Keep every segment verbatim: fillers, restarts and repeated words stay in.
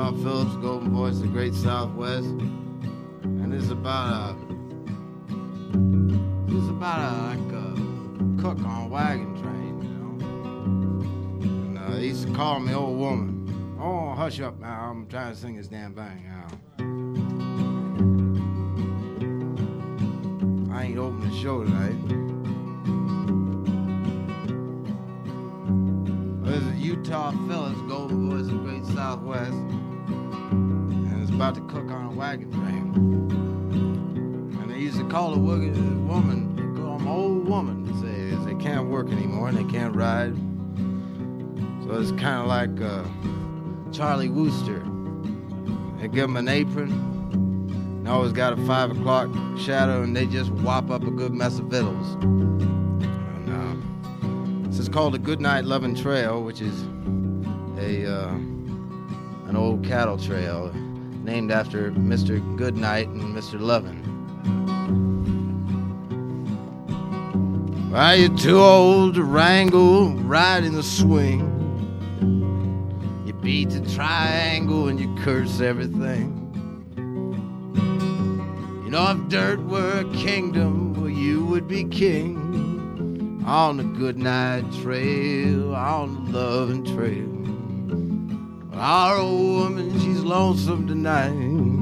Utah Phillips, Golden Voice of the Great Southwest. And it's about a, it's about a, like a cook on a wagon train, you know. And uh, he used to call me old woman. Oh, hush up now, I'm trying to sing this damn thing now. I ain't opening the show tonight. This is Utah Phillips, Golden Voice of the Great Southwest, and it's about to cook on a wagon train. And they used to call a woman, they call them old woman, they say they can't work anymore and they can't ride. So it's kind of like uh, Charlie Wooster. They give them an apron, and always got a five o'clock shadow, and they just whop up a good mess of victuals. This is called the Goodnight Loving Trail, which is a uh, an old cattle trail named after Mister Goodnight and Mister Lovin'. Well, you're too old to wrangle, ride in the swing. You beat the triangle and you curse everything. You know, if dirt were a kingdom, well, you would be king. On the Goodnight Trail, on the Loving Trail. Well, our old woman, she's lonesome tonight,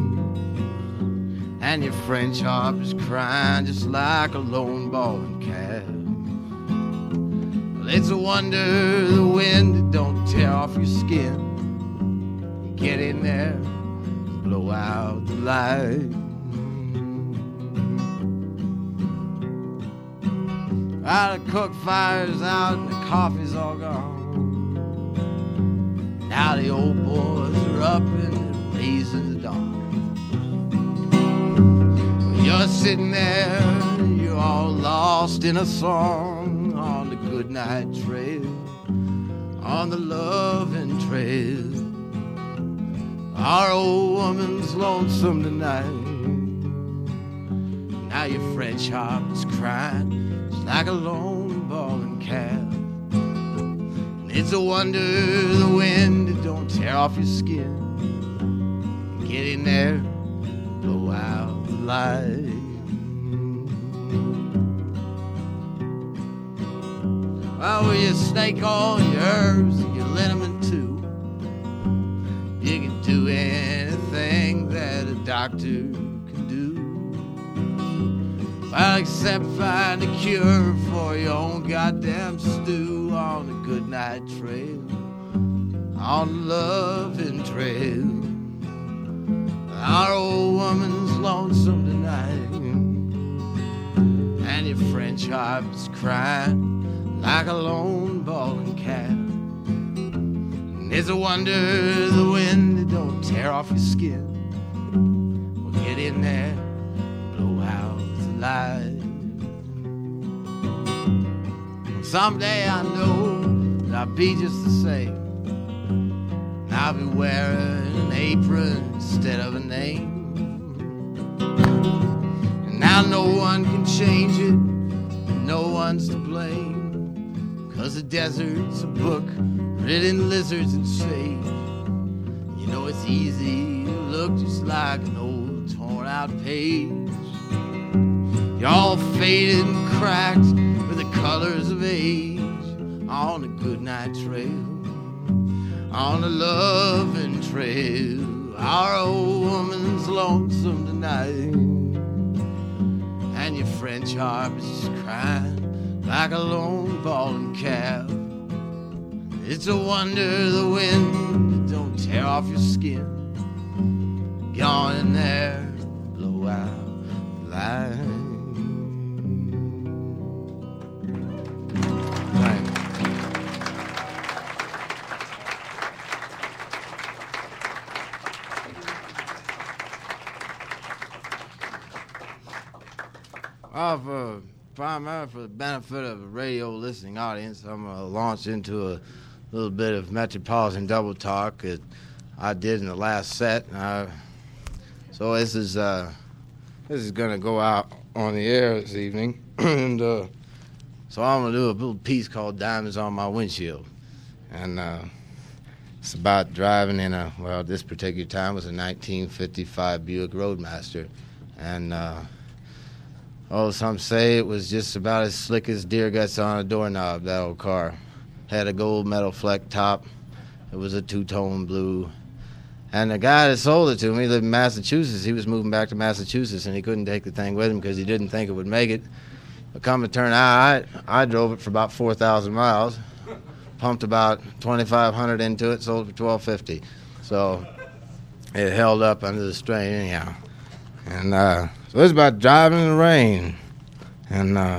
and your French harp is crying just like a lone bawling calf. Well, it's a wonder the wind don't tear off your skin. You get in there, blow out the light. Well, the cook fire's out and the coffee's all gone. Now the old boys are up and raising the dawn. Well, you're sitting there, you're all lost in a song on the Goodnight Trail, on the Loving Trail. Our old woman's lonesome tonight. Now your French harp is crying like a lone bawling calf. And it's a wonder the wind don't tear off your skin. Get in there, blow out the light. Well, with you snake all your herbs and your liniment too, you can do anything that a doctor can do. Well, except find a cure for your own goddamn stew on the Goodnight Trail, on the Loving Trail. Our old woman's lonesome tonight, and your French harp is crying like a lone bawling calf. And it's a wonder the wind don't tear off your skin. Well, get in there, blow out life. Someday I know that I'll be just the same. And I'll be wearing an apron instead of a name. And now no one can change it, and no one's to blame. Cause the desert's a book written in lizards and sage. You know it's easy to look just like an old torn out page. You're all faded and cracked with the colors of age on the Goodnight Trail, on the Loving Trail. Our old woman's lonesome tonight, and your French harp is just crying like a lone bawling calf. It's a wonder the wind don't tear off your skin. Get on in there, blow out the light. Well, for, primarily for the benefit of the radio listening audience, I'm going to launch into a little bit of Metropolitan Double Talk that I did in the last set. Uh, so this is uh, this is going to go out on the air this evening. and uh, so I'm going to do a little piece called Diamonds on My Windshield. And uh, It's about driving in a, well, this particular time was a nineteen fifty-five Buick Roadmaster. And, uh, oh, some say it was just about as slick as deer guts on a doorknob, that old car. Had a gold metal fleck top. It was a two-tone blue. And the guy that sold it to me lived in Massachusetts. He was moving back to Massachusetts, and he couldn't take the thing with him because he didn't think it would make it. But come to turn out, I, I drove it for about four thousand miles, pumped about twenty-five hundred into it, sold it for twelve fifty. So it held up under the strain anyhow. And uh, so it was about driving in the rain. And uh,